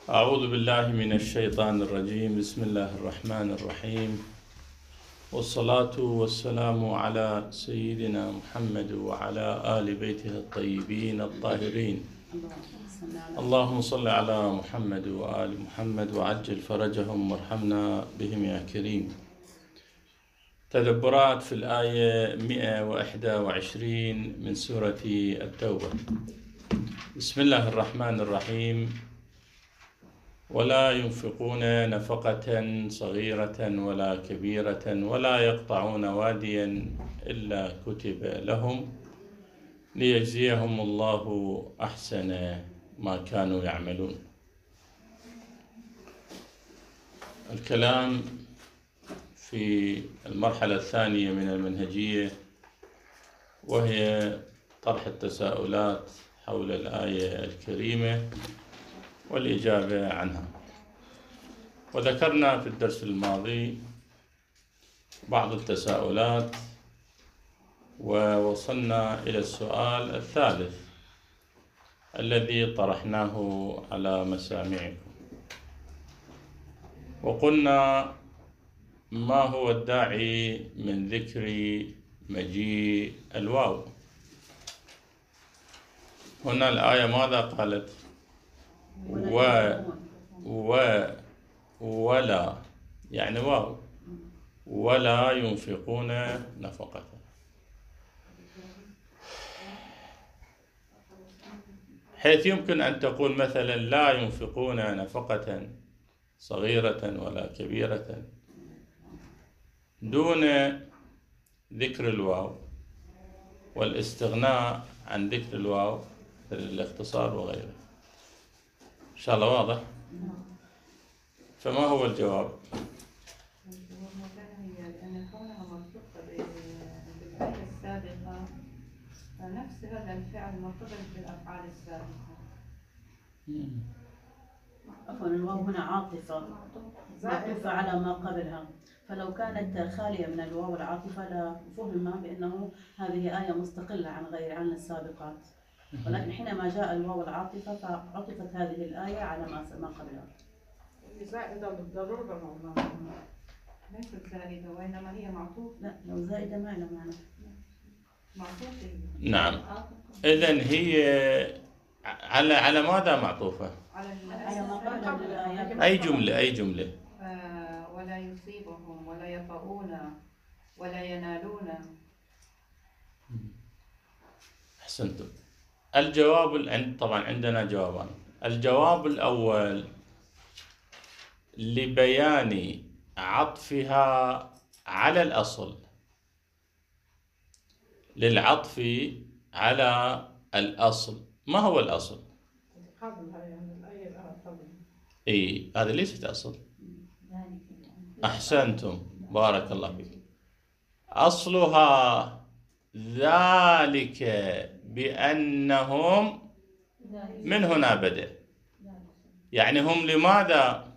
أعوذ بالله من الشيطان الرجيم. بسم الله الرحمن الرحيم، والصلاة والسلام على سيدنا محمد وعلى آل بيته الطيبين الطاهرين. اللهم صل على محمد وآل محمد وعجل فرجهم وارحمنا بهم يا كريم. تدبرات في الآية 121 من سورة التوبة. بسم الله الرحمن الرحيم. ولا ينفقون نفقة صغيرة ولا كبيرة ولا يقطعون واديا إلا كتب لهم ليجزيهم الله أحسن ما كانوا يعملون. الكلام في المرحلة الثانية من المنهجية، وهي طرح التساؤلات حول الآية الكريمة والإجابة عنها. وذكرنا في الدرس الماضي بعض التساؤلات، ووصلنا إلى السؤال الثالث الذي طرحناه على مسامعكم، وقلنا: ما هو الداعي من ذكر مجيء الواو؟ هنا الآية ماذا قالت؟ ولا يعني واو، ولا ينفقون نفقة. حيث يمكن أن تقول مثلا لا ينفقون نفقة صغيرة ولا كبيرة دون ذكر الواو والاستغناء عن ذكر الواو للاختصار وغيره. إن شاء الله واضح؟ فما هو الجواب؟ لأن كونها مرتبطة بالآية السابقة، فنفس هذا الفعل مرتبط بالأفعال السابقة. عفوا، الواو هنا عاطفة معطوفة على ما قبلها، فلو كانت خالية من الواو العاطفة لفهم بأنه هذه آية مستقلة عن السابقات، ولكن حينما جاء الواو العاطفة فعطفت هذه الآية على ما قبلها. زائدة بالضرورة، ليست زائدة وإنما هي معطوفة. لا، لو زائدة ما لها معنى. معطوفة. نعم. إذن هي على ماذا معطوفة؟ على ما قبلها من الآيات. أي جملة؟ ولا يصيبهم ولا يطؤون ولا ينالون. أحسنتم. الجواب طبعا عندنا جوابان. الجواب الأول لبيان عطفها على الأصل، للعطف على الأصل. ما هو الأصل؟ قبلها يعني الآية قبلها. إيه، هذه ليست أصل. أحسنتم، بارك الله فيك. أصلها ذلك بأنهم، من هنا بدأ. يعني هم لماذا؟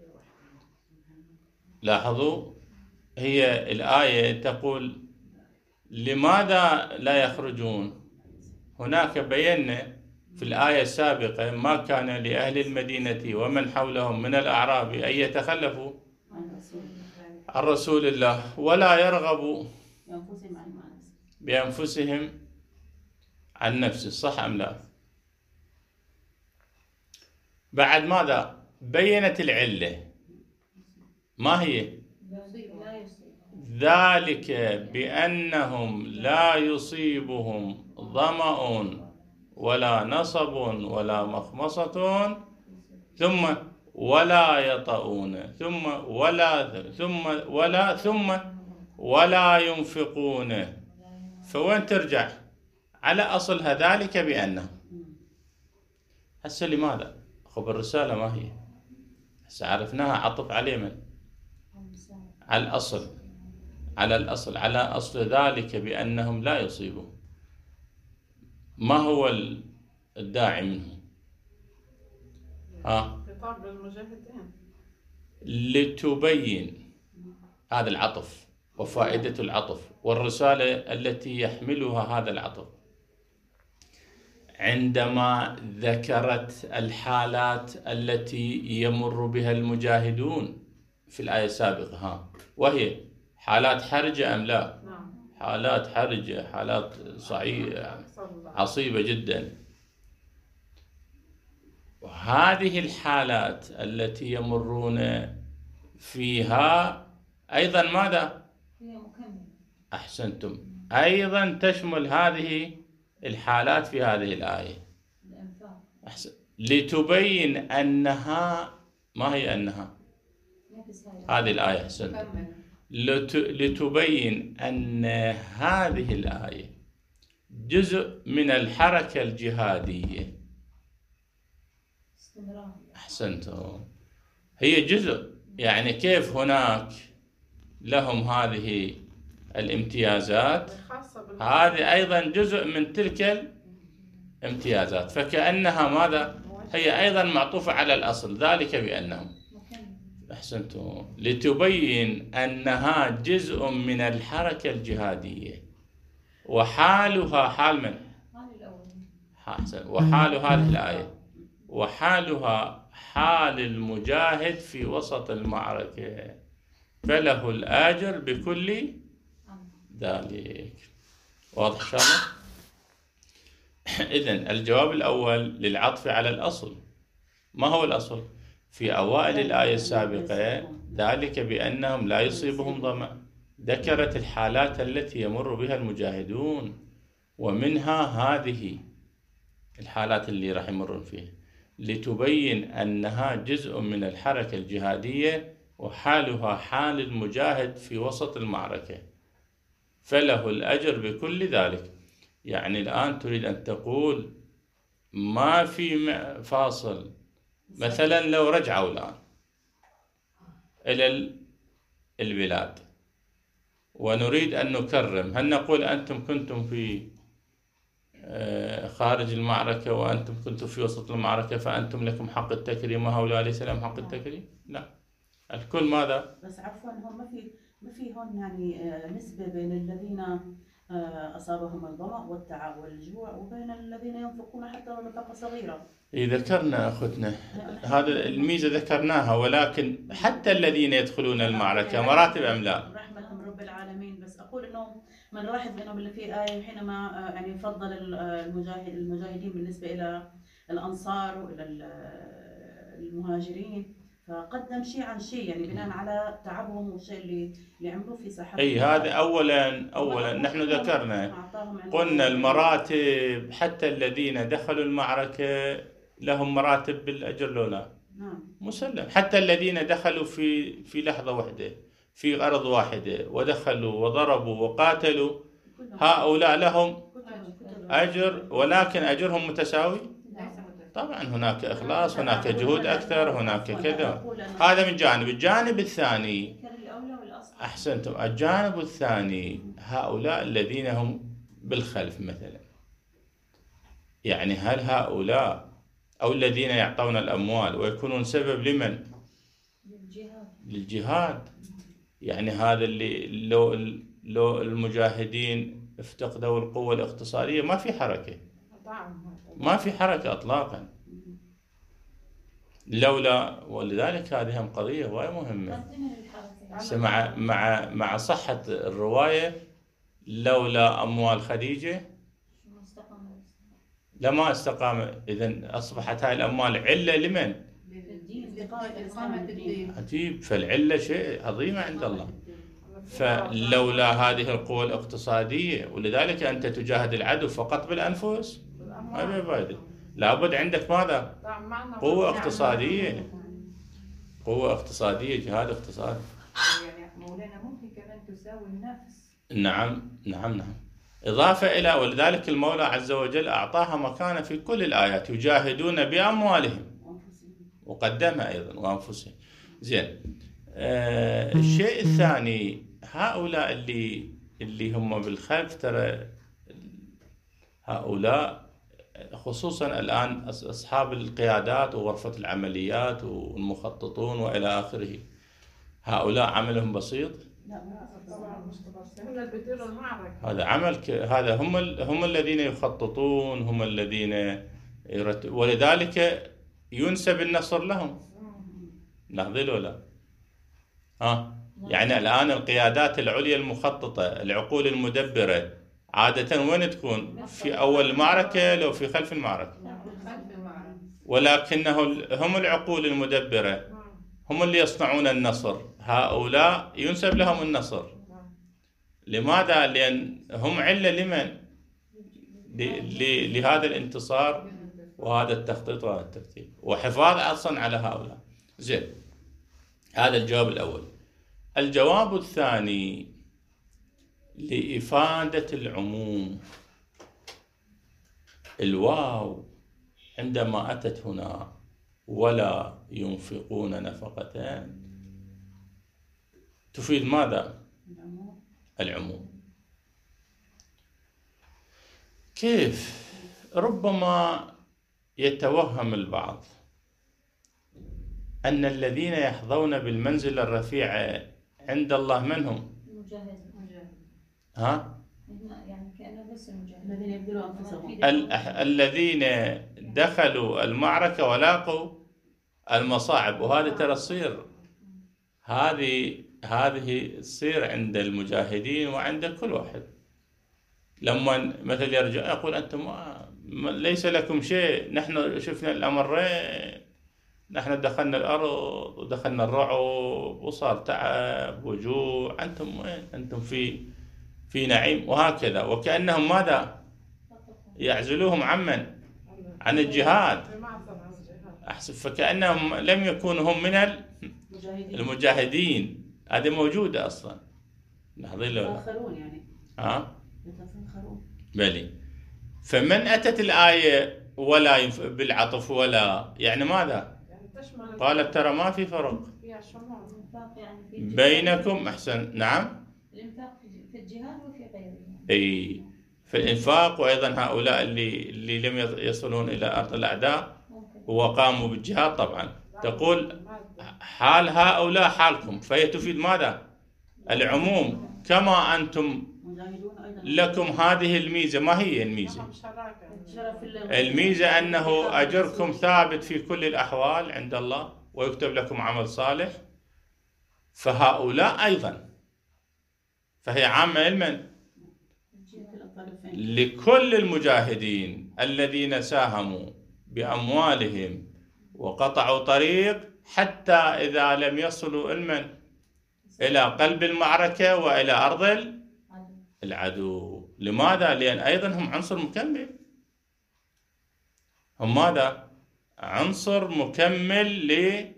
لاحظوا، هي الآية تقول لماذا لا يخرجون. هناك بينا في الآية السابقة ما كان لأهل المدينة ومن حولهم من الأعراب أن يتخلفوا عن رسول الله ولا يرغبوا بأنفسهم عن نفسه. صح أم لا؟ بعد ماذا؟ بينت العلة. ما هي؟ ذلك بأنهم لا يصيبهم ظمأ ولا نصب ولا مخمصة ثم ولا يطؤون ثم ولا ينفقون. فوين ترجع؟ على أصلها ذلك بأنهم. هسه لماذا؟ خب الرسالة ما هي؟ هسه عرفناها عطف عليه من؟ على الأصل، على أصل ذلك بأنهم لا يصيبون. ما هو الداعي منه؟ خطاب للمجاهدين لتبين هذا العطف وفائدة العطف والرسالة التي يحملها هذا العطف. عندما ذكرت الحالات التي يمر بها المجاهدون في الآية السابقة، وهي حالات حرجة أم لا؟ نعم. حالات حرجة، حالات عصيبة جدا. وهذه الحالات التي يمرون فيها أيضا ماذا؟ هي مكملة. أحسنتم، أيضا تشمل هذه الحالات في هذه الآية. الأنفال. أحسن. لتبين أنها، ما هي أنها؟ نفس هذه الآية. أحسنتم. لتبين أن هذه الآية جزء من الحركة الجهادية. استمرار. أحسنتم، هي جزء، يعني كيف هناك لهم هذه الامتيازات، هذه أيضا جزء من تلك الامتيازات، فكأنها ماذا؟ هي أيضا معطوفة على الأصل، ذلك بأنهم. أحسنتم، لتبين أنها جزء من الحركة الجهادية، وحالها حال من؟ حال وحال هذه الآية، وحالها حال المجاهد في وسط المعركة، فله الأجر بكل ذلك. واضح إن شاء الله؟ إذن الجواب الأول للعطف على الأصل. ما هو الأصل؟ في أوائل الآية السابقة ذلك بأنهم لا يصيبهم ظمأ، ذكرت الحالات التي يمر بها المجاهدون، ومنها هذه الحالات اللي راح يمرون فيها، لتبين أنها جزء من الحركة الجهادية، وحالها حال المجاهد في وسط المعركة، فله الأجر بكل ذلك. يعني الآن تريد أن تقول ما في فاصل، مثلا لو رجعوا الآن إلى البلاد ونريد أن نكرم، هل نقول أنتم كنتم في خارج المعركة وأنتم كنتم في وسط المعركة فأنتم لكم حق التكريم وهؤلاء ليس لهم حق التكريم؟ لا، الكل ماذا؟ بس عفوا، هون ما في هون يعني نسبة بين الذين أصابهم الظمأ والتعب والجوع وبين الذين ينفقون حتى لو نفقة صغيرة. ذكرنا أختنا هذا الميزة ذكرناها، ولكن حتى الذين يدخلون المعركة مراتب أم لا؟ رحمة من رب العالمين. بس أقول إنه من لاحظ إنه اللي في آية حينما يعني فضل المجاهدين بالنسبة إلى الأنصار وإلى المهاجرين، فقدم شيء عن شيء، يعني بناء على تعبهم والشيء اللي عملوه في ساحتهم. أي هذا أولا نحن ذكرنا قلنا المراتب، حتى الذين دخلوا المعركة لهم مراتب بالأجر لو لا؟ نعم. مسلم. حتى الذين دخلوا في لحظة واحدة في أرض واحدة ودخلوا وضربوا وقاتلوا، هؤلاء لهم أجر، ولكن أجرهم متساوي؟ طبعا هناك إخلاص، هناك جهود أكثر، هناك كذا. هذا من جانب. الجانب الثاني، أحسنتم، الجانب الثاني هؤلاء الذين هم بالخلف مثلا، يعني هل هؤلاء أو الذين يعطون الأموال ويكونون سبب لمن؟ للجهاد. يعني هذا اللي لو المجاهدين افتقدوا القوة الاقتصادية ما في حركة، ما في حركة إطلاقا لولا. ولذلك هذه هم قضية وايد مهمة. مع صحة الرواية، لولا أموال خديجة لما استقام. إذن أصبحت هاي الأموال علة لمن؟ عجيب. فالعلة شيء عظيم عند الله. فلولا هذه القوة الاقتصادية، ولذلك أنت تجاهد العدو فقط بالأنفس ما بفائدة، لابد عندك ماذا؟ قوة اقتصادية، قوة اقتصادية، جهاد اقتصادي. يعني مولانا ممكن كمان تساوي النفس. نعم. إضافة إلى، ولذلك المولى عز وجل أعطاها مكانة في كل الآيات، يجاهدون بأموالهم، وقدمها أيضا وأنفسهم. زين. الشيء الثاني، هؤلاء اللي هم بالخلف، ترى هؤلاء خصوصا الآن أصحاب القيادات وغرفة العمليات والمخططون وإلى آخره، هؤلاء عملهم بسيط طبعا مش تفاصيل، هم اللي بيديروا المعركة. هذا عمل هذا هم الذين يخططون، هم الذين ولذلك ينسب النصر لهم. لاحظين ولا؟ يعني الآن القيادات العليا المخططة، العقول المدبرة، عادة وين تكون؟ في أول المعركة لو في خلف المعركة. ولكنه هم العقول المدبرة، هم اللي يصنعون النصر. هؤلاء ينسب لهم النصر. لماذا؟ لأن هم علة لمن؟ لهذا الانتصار وهذا التخطيط وهذا الترتيب وحفاظ أصلا على هؤلاء. زين، هذا الجواب الأول. الجواب الثاني لإفادة العموم. الواو عندما أتت هنا ولا ينفقون نفقة تفيد ماذا؟ العموم. كيف؟ ربما يتوهم البعض أن الذين يحظون بالمنزلة الرفيعة عند الله من هم؟ المجاهدين. يعني كأنه بس المجاهدين الذين يبذلوا أنفسهم، الذين دخلوا المعركة ولاقوا المصاعب. وهذا ترى تصير، هذه تصير عند المجاهدين وعند كل واحد. لما مثل يرجع يقول أنتم ليس لكم شيء، نحن شفنا الأمرين، نحن دخلنا الأرض ودخلنا الرعب وصار تعب وجوع، أنتم وين؟ أنتم في نعيم. وهكذا، وكأنهم ماذا؟ يعزلوهم عن الجهاد. أحسب، فكأنهم لم يكونوا هم من المجاهدين. هذه موجودة أصلا. يتفاخرون يعني. يتفاخرون. بلي. فمن أتت الآية ولا بالعطف ولا، يعني ماذا؟ قالت ترى ما في فرق بينكم. أحسن، نعم. الإنفاق في الجهاد وفي غيره. أي، في الإنفاق. وأيضا هؤلاء اللي لم يصلون إلى أرض الأعداء وقاموا بالجهاد، طبعا تقول حال هؤلاء حالكم، فهي تفيد ماذا؟ العموم. كما أنتم لكم هذه الميزة. ما هي الميزة؟ الميزة أنه أجركم ثابت في كل الأحوال عند الله ويكتب لكم عمل صالح. فهؤلاء أيضا، فهي عامة لمن؟ لكل المجاهدين الذين ساهموا بأموالهم وقطعوا طريق حتى إذا لم يصلوا إلى قلب المعركة وإلى أرض العدو. لماذا؟ لأن أيضا هم عنصر مكمل. هم ماذا؟ عنصر مكمل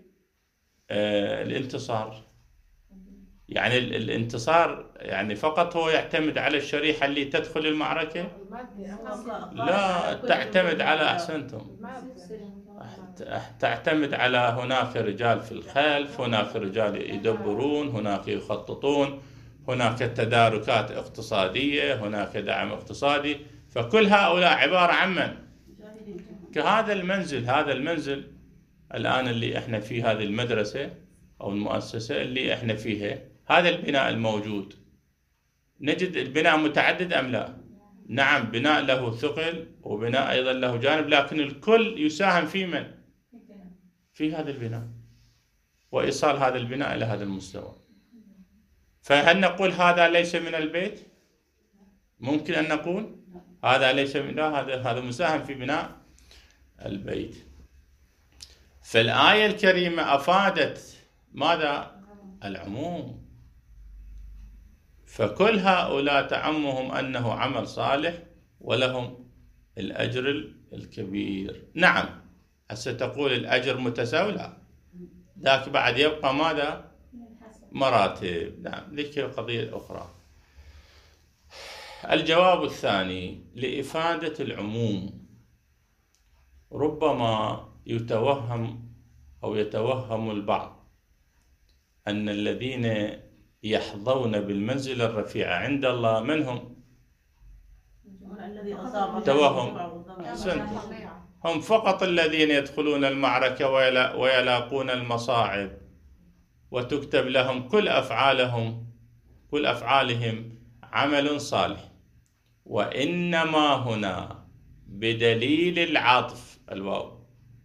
للانتصار. يعني الانتصار يعني فقط هو يعتمد على الشريحة اللي تدخل المعركة؟ لا، تعتمد على، أحسنتم، تعتمد على هناك رجال في الخلف، هناك رجال يدبرون، هناك يخططون، هناك تداركات اقتصادية، هناك دعم اقتصادي. فكل هؤلاء عبارة عن من؟ كهذا المنزل. هذا المنزل الآن اللي احنا فيه، هذه المدرسة أو المؤسسة اللي احنا فيها، هذا البناء الموجود، نجد البناء متعدد أم لا؟ نعم، بناء له ثقل وبناء أيضا له جانب، لكن الكل يساهم في من؟ في هذا البناء وإيصال هذا البناء إلى هذا المستوى. فهل نقول هذا ليس من البيت؟ ممكن أن نقول هذا ليس من، لا، هذا مساهم في بناء البيت. فالآية الكريمة أفادت ماذا؟ العموم. فكل هؤلاء تعمهم أنه عمل صالح ولهم الأجر الكبير. نعم، هسه تقول الأجر متساوي، لا، ذاك بعد يبقى ماذا؟ مراتب. نعم، ذيك قضية أخرى. الجواب الثاني لإفادة العموم. ربما يتوهم البعض أن الذين يحظون بالمنزلة الرفيعة عند الله من هم؟ توهم. هم فقط الذين يدخلون المعركة ويلاقون المصاعب وتكتب لهم كل أفعالهم كل أفعالهم عمل صالح. وإنما هنا بدليل العطف الواو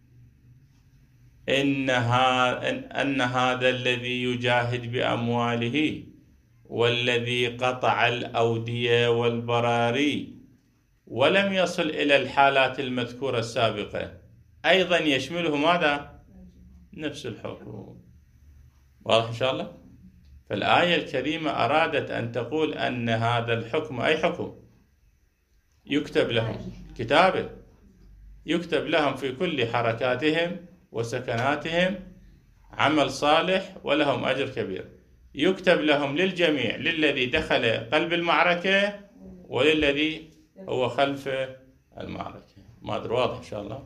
أن هذا الذي يجاهد بأمواله والذي قطع الأودية والبراري ولم يصل إلى الحالات المذكورة السابقة أيضا يشمله ماذا؟ نفس الحكم. واضح إن شاء الله؟ فالآية الكريمة أرادت أن تقول أن هذا الحكم أي حكم يكتب لهم كتابه، يكتب لهم في كل حركاتهم وسكناتهم عمل صالح ولهم أجر كبير، يكتب لهم للجميع، للذي دخل قلب المعركة وللذي هو خلف المعركة. ما أدري واضح إن شاء الله.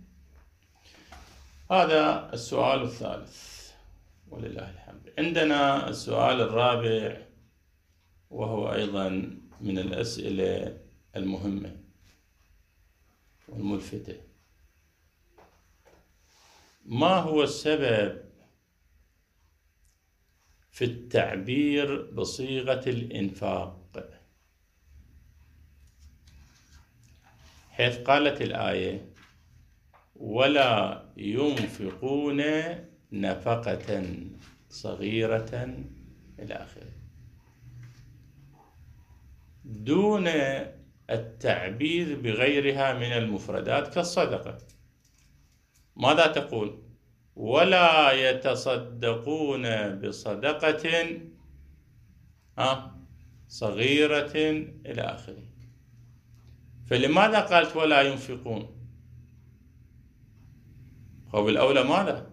هذا السؤال الثالث ولله الحمد. عندنا السؤال الرابع وهو أيضا من الأسئلة المهمة والملفتة. ما هو السبب في التعبير بصيغة الإنفاق، حيث قالت الآية ولا ينفقون نفقة صغيرة إلى آخره، دون التعبير بغيرها من المفردات كالصدقة؟ ماذا تقول؟ ولا يتصدقون بصدقة صغيرة إلى آخره. فلماذا قالت ولا ينفقون؟ هو بالأولى ماذا؟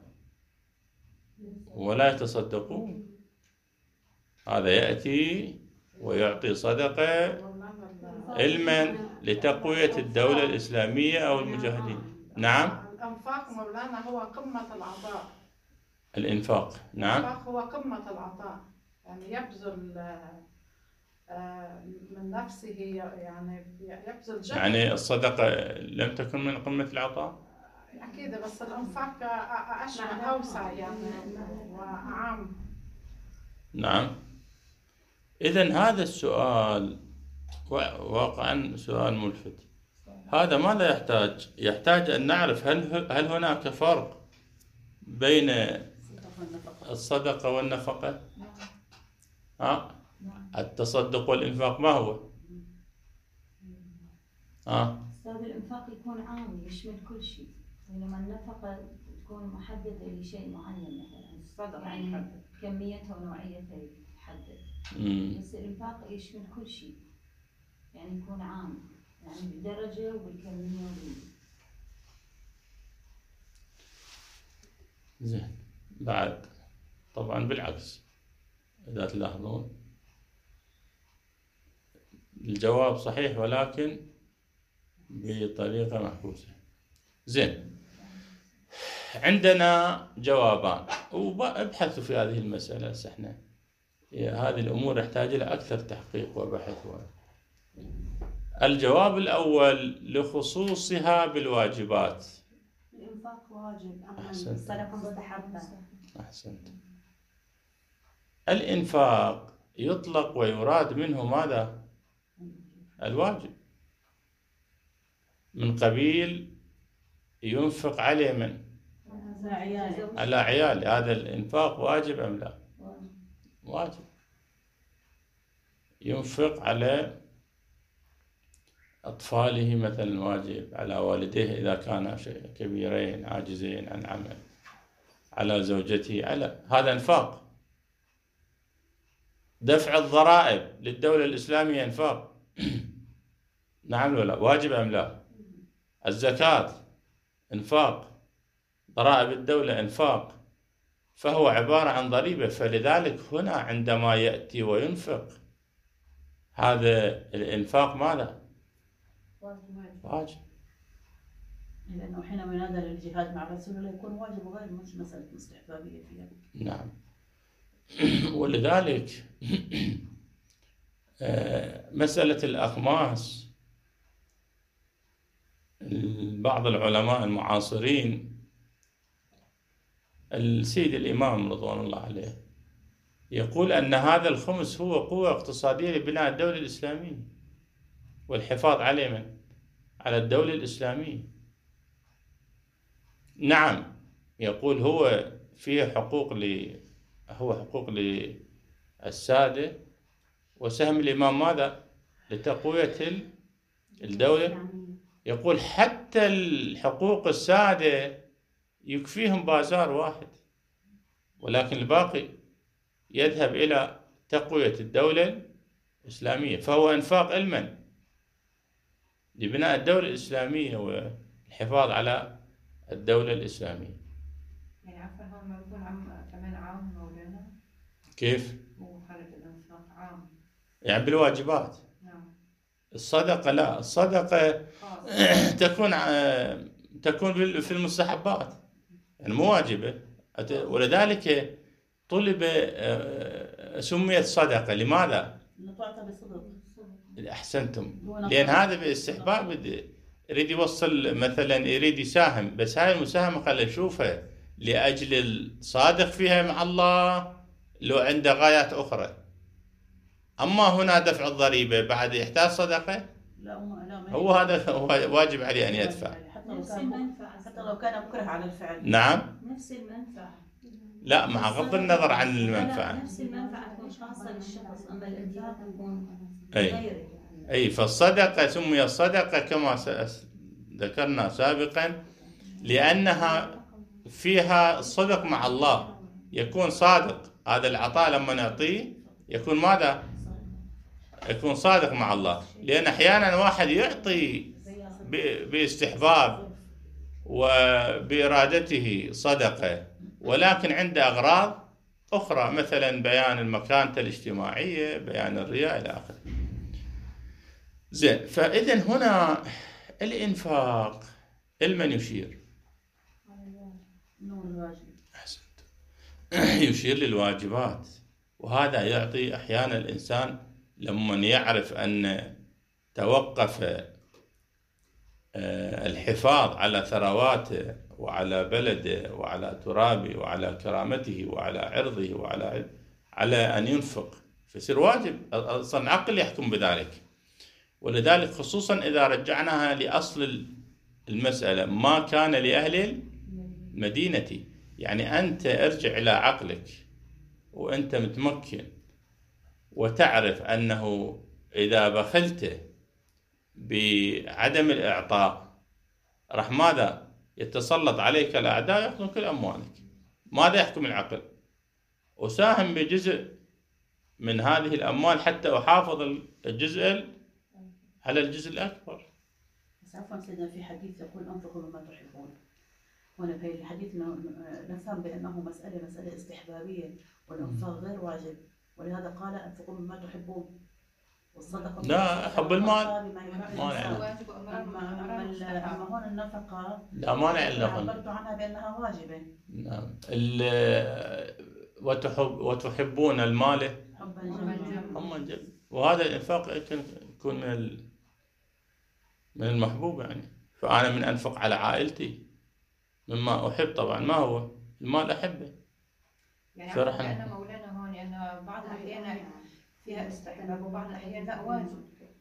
ولا يتصدقون، هذا يأتي ويعطي صدقة علما لتقوية الدولة الإسلامية أو المجاهدين. نعم. الإنفاق مولانا هو قمة العطاء. الإنفاق نعم. الإنفاق هو قمة العطاء، يعني يبذل من نفسه، يعني يبذل جهد. يعني الصدقة لم تكن من قمة العطاء؟ أكيد، بس الإنفاق أشمل أوسع يعني وأعم. نعم. إذن هذا السؤال واقعا سؤال ملفت. هذا ماذا يحتاج؟ يحتاج أن نعرف هل هناك فرق بين الصدقة والنفقة؟ التصدق والإنفاق ما هو؟ أستاذ، الإنفاق يكون عام يشمل كل شيء، بينما النفقة تكون محددة لشيء معين، مثلا الصدقة يعني كميتها ونوعيتها تحدد، بس الإنفاق يشمل كل شيء، يعني يكون عام، يعني بالدرجة وبالكمية زين. بعد طبعا بالعكس، إذا تلاحظون الجواب صحيح ولكن بطريقة معكوسة. زين، عندنا جوابان وابحثوا في هذه المسألة. احنا هذه الأمور يحتاج إلى أكثر تحقيق وبحث. الجواب الأول لخصوصها بالواجبات. الإنفاق واجب، أما أحسنت. الصدقة مستحبة. أحسنت. الإنفاق يطلق ويراد منه ماذا؟ الواجب، من قبيل ينفق عليه من؟ على عياله. هذا الإنفاق واجب أم لا؟ واجب. ينفق على أطفاله مثلا واجب، على والديه إذا كانا كبيرين عاجزين عن عمل، على زوجته، على هذا إنفاق. دفع الضرائب للدولة الإسلامية إنفاق. نعم ولا واجب أم لا؟ الزكاة إنفاق، ضرائب الدولة إنفاق، فهو عبارة عن ضريبة. فلذلك هنا عندما يأتي وينفق، هذا الإنفاق ماذا؟ واجب. لأنه حينما ينادى للجهاد مع رسول الله يكون واجب وغير مش مسألة مستحبابية فيها. نعم. ولذلك مسألة الأخماس، بعض العلماء المعاصرين، السيد الإمام رضوان الله عليه يقول أن هذا الخمس هو قوة اقتصادية لبناء الدولة الإسلامية والحفاظ عليه على الدولة الإسلامية. نعم، يقول هو فيه حقوق للسادة، وسهم الإمام ماذا؟ لتقوية الدولة. يقول حتى الحقوق السادة يكفيهم بازار واحد، ولكن الباقي يذهب إلى تقوية الدولة الإسلامية، فهو إنفاق لمن؟ لبناء الدولة الإسلامية والحفاظ على الدولة الإسلامية. يعني عفوا هون ما بكون كمان عام مولانا؟ كيف؟ مو حالة الإنفاق عام. يعني بالواجبات. نعم. الصدقة لا، الصدقة خاص. تكون في المستحبات، يعني مو واجبة، ولذلك طلب سميت صدقة. لماذا؟ تعطى بصدق. أحسنتم، لأن هذا باستحباب يريد يوصل مثلا، يريد يساهم، بس هاي المساهمة خلي نشوفها لأجل الصادق فيها مع الله لو عنده غايات أخرى. أما هنا دفع الضريبة بعد يحتاج صدقة، لا هو هذا هو واجب عليه أن يدفع. حتى لو كان مكره على الفعل. نعم، نفس المنفعة. لا، مع غض النظر عن المنفعة. نفس المنفعة تكون خاصة للشخص، أما الإنفاق يكون أي. غيره. أي، فالصدقة سمي الصدقة كما ذكرنا سابقا لأنها فيها الصدق مع الله، يكون صادق. هذا العطاء لما نعطيه يكون ماذا؟ يكون صادق مع الله، لأن أحيانا واحد يعطي باستحباب وبإرادته صدقة، ولكن عنده أغراض أخرى، مثلا بيان المكانة الاجتماعية، بيان الرياء إلى آخره. زين، فإذا هنا الإنفاق لمن يشير؟ أحسنت. يشير للواجبات، وهذا يعطي أحيانا الإنسان لما يعرف أن توقف الحفاظ على ثرواته وعلى بلده وعلى ترابه وعلى كرامته وعلى عرضه على أن ينفق، فيصير واجب. أصلا عقل يحكم بذلك. ولذلك خصوصا إذا رجعناها لأصل المسألة، ما كان لأهل المدينة، يعني أنت ارجع إلى عقلك وأنت متمكن وتعرف أنه إذا بخلت بعدم الإعطاء راح ماذا؟ يتسلط عليك الأعداء يأخذون كل أموالك. ماذا يحكم العقل؟ أساهم بجزء من هذه الأموال حتى أحافظ الجزء على الجزء الأكبر. بس عفوا سيدنا، في حديث يقول أنفقوا مما تحبون، وأنا في الحديث نفهم بأنه مسألة استحبابية، والإنفاق غير واجب، ولهذا قال أنفقوا مما تحبون. والصدقة لا، حب المال أما هون النفقة لا مانع عبرت عنها بأنها واجبة. نعم. وتحبون المال حبا جما، وهذا الإنفاق يكون من المحبوب. يعني فأنا من أنفق على عائلتي مما أحب، طبعا ما هو المال أحبه. يعني أنا مولانا هون أن بعض الأحيان فيها استحباب وبعض الأحيان لا واجب.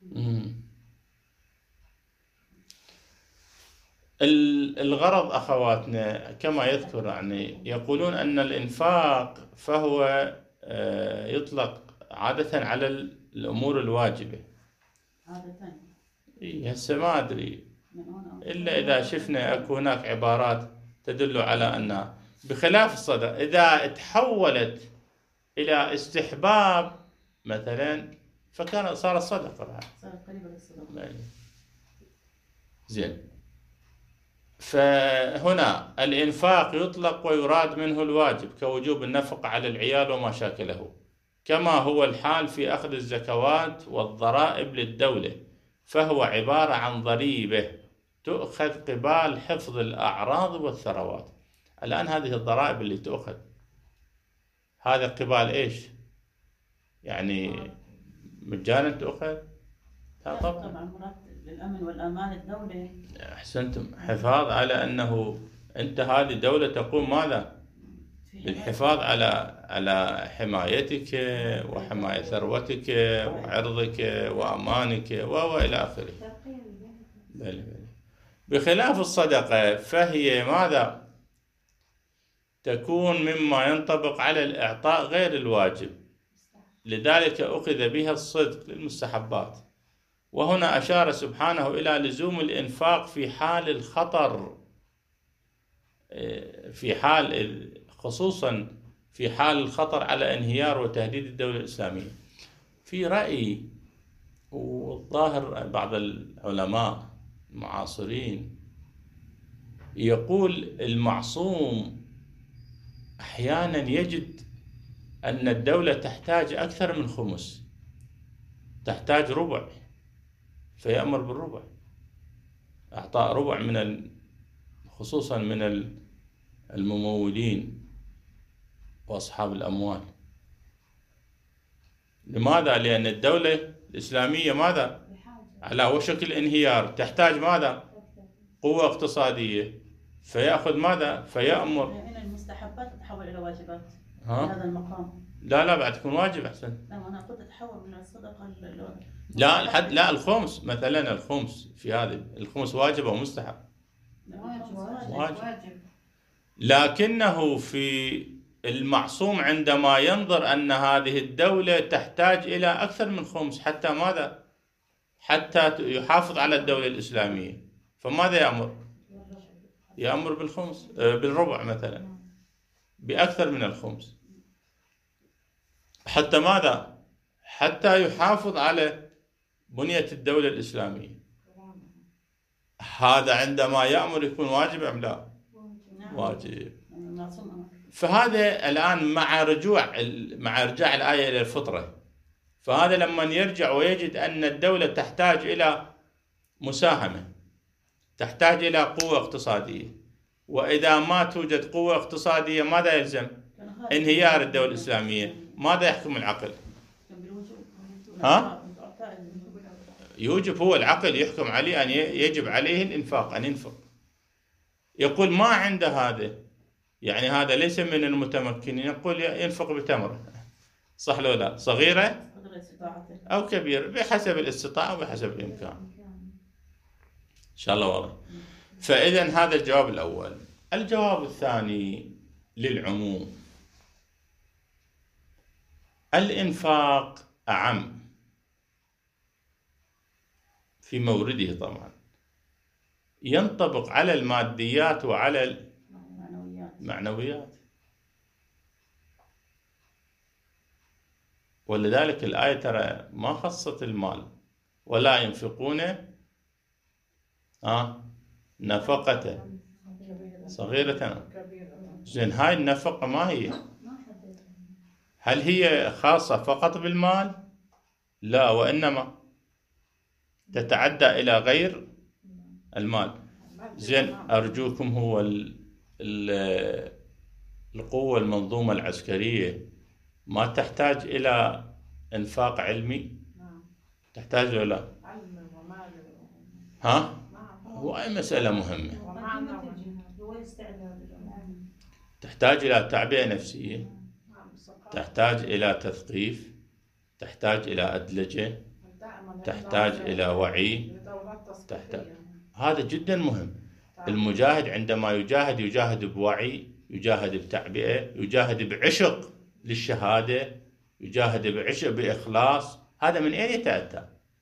الغرض أخواتنا كما يذكر، يعني يقولون أن الإنفاق فهو يطلق عادة على الأمور الواجبة. عادة. هسه ما أدري إلا إذا شفنا أكو هناك عبارات تدل على أن بخلاف الصدقة إذا تحولت إلى استحباب مثلا فكان صار الصدقة بعد. صارت قريبة للصدقة. زين، فهنا الإنفاق يطلق ويراد منه الواجب كوجوب النفقة على العيال وما شاكله، كما هو الحال في أخذ الزكوات والضرائب للدولة، فهو عبارة عن ضريبة تؤخذ قبال حفظ الأعراض والثروات. الآن هذه الضرائب اللي تؤخذ هذا قبال إيش؟ يعني مجانا تؤخذ؟ طبعا للأمن والأمان الدولة. أحسنتم، حفاظ على أنه أنت هذه دولة تقوم ماذا؟ بالحفاظ على حمايتك وحماية ثروتك وعرضك وأمانك وإلى آخره. بخلاف الصدقة فهي ماذا؟ تكون مما ينطبق على الإعطاء غير الواجب، لذلك أخذ بها الصدق للمستحبات. وهنا أشار سبحانه إلى لزوم الإنفاق في حال الخطر، في حال خصوصا في حال الخطر على انهيار وتهديد الدولة الإسلامية. في رأي والظاهر بعض العلماء المعاصرين يقول المعصوم أحيانا يجد أن الدولة تحتاج أكثر من خمس، تحتاج ربع، فيأمر بالربع، أعطاء ربع خصوصا من الممولين وأصحاب الأموال. لماذا؟ لأن الدولة الإسلامية ماذا؟ على وشك الانهيار، تحتاج ماذا؟ قوة اقتصادية، فيأخذ ماذا؟ فيأمر. يعني المستحبات تتحول إلى واجبات في ها؟ هذا المقام. لا بعد تكون واجب أحسن. لا أنا قلت تتحول من الصدقة لا الخمس مثلا، الخمس في هذه الخمس واجب أو مستحب؟ واجب. لكنه في المعصوم عندما ينظر أن هذه الدولة تحتاج إلى أكثر من خمس حتى ماذا؟ حتى يحافظ على الدولة الإسلامية، فماذا يأمر؟ يأمر بالخمس، بالربع مثلا، بأكثر من الخمس، حتى ماذا؟ حتى يحافظ على بنية الدولة الإسلامية. هذا عندما يأمر يكون واجب أم لا؟ واجب. فهذا الآن مع رجوع الآية إلى الفطرة، فهذا لما يرجع ويجد أن الدولة تحتاج إلى مساهمة، تحتاج إلى قوة اقتصادية، وإذا ما توجد قوة اقتصادية ماذا يلزم؟ انهيار الدولة الإسلامية. ماذا يحكم العقل؟ ها؟ يوجب، هو العقل يحكم عليه أن يجب عليه الإنفاق، أن ينفق. يقول ما عنده هذا، يعني هذا ليس من المتمكنين، يقول ينفق بتمر، صح لو لا؟ صغيرة أو كبيرة، بحسب الاستطاعة وبحسب الإمكان. إن شاء الله واضح. فإذا هذا الجواب الأول. الجواب الثاني للعموم. الإنفاق أعم في مورده طبعا، ينطبق على الماديات وعلى المعنويات، ولذلك الآية ترى ما خصت المال، ولا ينفقون نفقة صغيرة. زين، هاي النفقة ما هي؟ هل هي خاصة فقط بالمال؟ لا، وإنما تتعدى إلى غير المال. زين، أرجوكم، هو القوة المنظومة العسكرية ما تحتاج إلى إنفاق علمي؟ تحتاج ولا لا؟ ها؟ هو أي مسألة مهمة. تحتاج إلى تعبئة نفسية، تحتاج إلى تثقيف، تحتاج إلى أدلجة، تحتاج إلى وعي، هذا جدا مهم. المجاهد عندما يجاهد بوعي، يجاهد بتعبئة، يجاهد بعشق للشهادة، يجاهد بعشق بإخلاص. هذا من أين يتأتى؟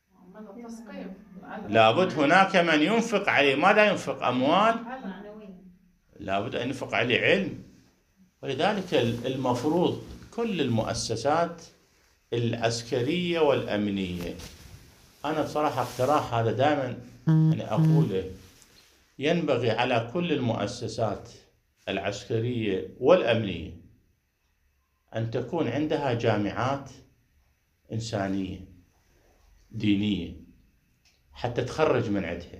لابد هناك من ينفق عليه. ماذا ينفق؟ أموال؟ لابد أن ينفق عليه علم. ولذلك المفروض كل المؤسسات العسكرية والأمنية، أنا بصراحة اقتراح هذا دائما يعني أقوله، ينبغي على كل المؤسسات العسكرية والأمنية أن تكون عندها جامعات إنسانية دينية حتى تخرج من عندها،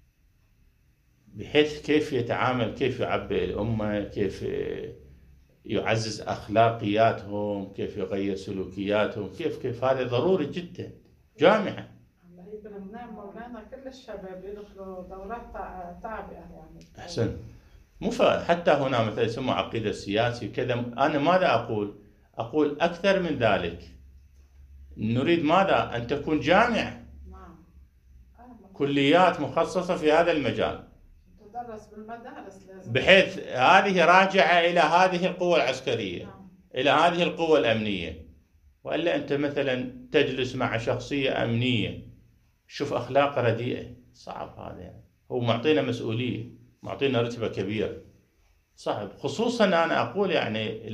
بحيث كيف يتعامل، كيف يعبئ الأمة، كيف يعزز أخلاقياتهم، كيف يغير سلوكياتهم، كيف هذا ضروري جدا. جامعة بلبنان مولانا كل الشباب يدخلوا دورات تعبئة يعني. أحسن. حتى هنا مثلا يسمى عقيدة سياسي كذا. أنا ماذا أقول؟ أقول أكثر من ذلك، نريد ماذا؟ أن تكون جامعة، كليات مخصصة في هذا المجال، تدرس بالمدارس لازم، بحيث هذه راجعة إلى هذه القوة العسكرية، إلى هذه القوة الأمنية. وإلا أنت مثلا تجلس مع شخصية أمنية، شوف أخلاق رديئة، صعب هذا يعني. هو معطينا مسؤولية، معطينا رتبة كبيرة، صعب. خصوصا أنا أقول يعني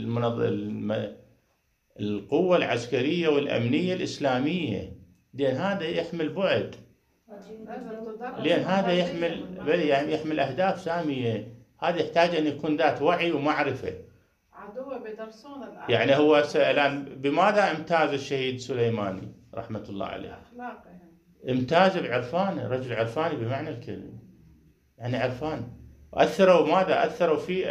القوة العسكرية والأمنية الإسلامية، لأن هذا يحمل بعد، لأن هذا يحمل أهداف سامية. هذا يحتاج أن يكون ذات وعي ومعرفة. عدوه بيدرسون يعني هو الآن بماذا امتاز الشهيد سليماني رحمة الله عليه؟ أخلاقه، امتاز بعرفانه، رجل عرفاني بمعنى الكلمة، يعني عرفان. أثروا في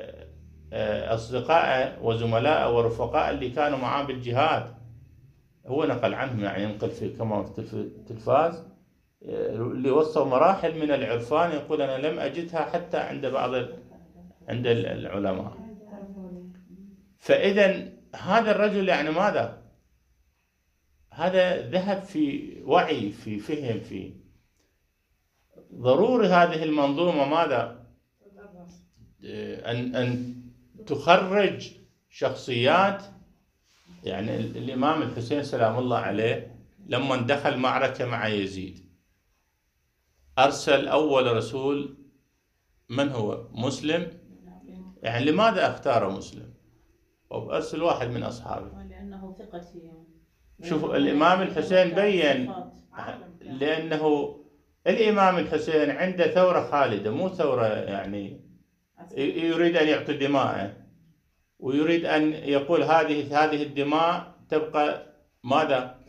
أصدقائه وزملائه ورفقائه اللي كانوا معاه بالجهاد. هو نقل عنهم، يعني ينقل في كما في التلفاز، اللي وصلوا مراحل من العرفان، يقول أنا لم أجدها حتى عند عند العلماء. فإذا هذا الرجل يعني ماذا؟ هذا ذهب في وعي، في فهم، في ضروري هذه المنظومة ماذا؟ أن تخرج شخصيات. يعني الإمام الحسين سلام الله عليه لما دخل معركة مع يزيد، أرسل أول رسول من هو؟ مسلم. يعني لماذا اختار مسلم؟ وأرسل واحد من أصحابه، لأنه ثقتي. شوفوا الإمام الحسين بين، لأنه الإمام الحسين عنده ثورة خالدة، مو ثورة يعني يريد أن يعطي دماءه، ويريد أن يقول هذه الدماء تبقى ماذا؟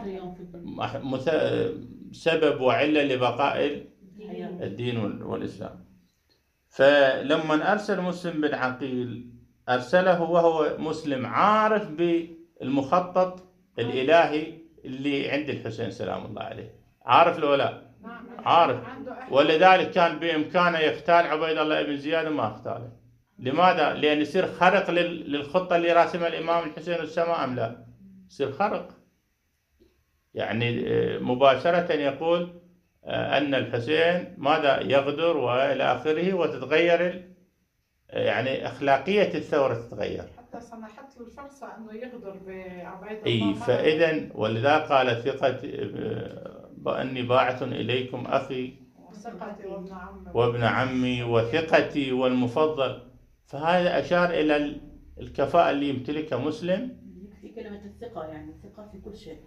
سبب وعلة لبقاء الدين والإسلام. فلما أرسل مسلم بن عقيل أرسله وهو مسلم عارف بالمخطط الإلهي اللي عند الحسين سلام الله عليه، عارف لو لا؟ عارف. ولذلك كان بإمكانه يختال عبيد الله بن زياد وما اختاله. لماذا؟ لأن يصير خرق للخطة اللي راسمها الإمام الحسين والسماء أم لا؟ يصير خرق، يعني مباشرة يقول أن الحسين ماذا يغدر وإلى آخره، وتتغير يعني أخلاقية الثورة تتغير. حتى سمحت له الفرصة أنه يغدر بعبيد أي الله. فإذا ولذا قال ثقتي بأني باعث إليكم أخي وابن عمي وثقتي والمفضل. فهذا أشار إلى الكفاءة اللي يمتلكها مسلم في كلمة الثقة، يعني الثقة في كل شيء.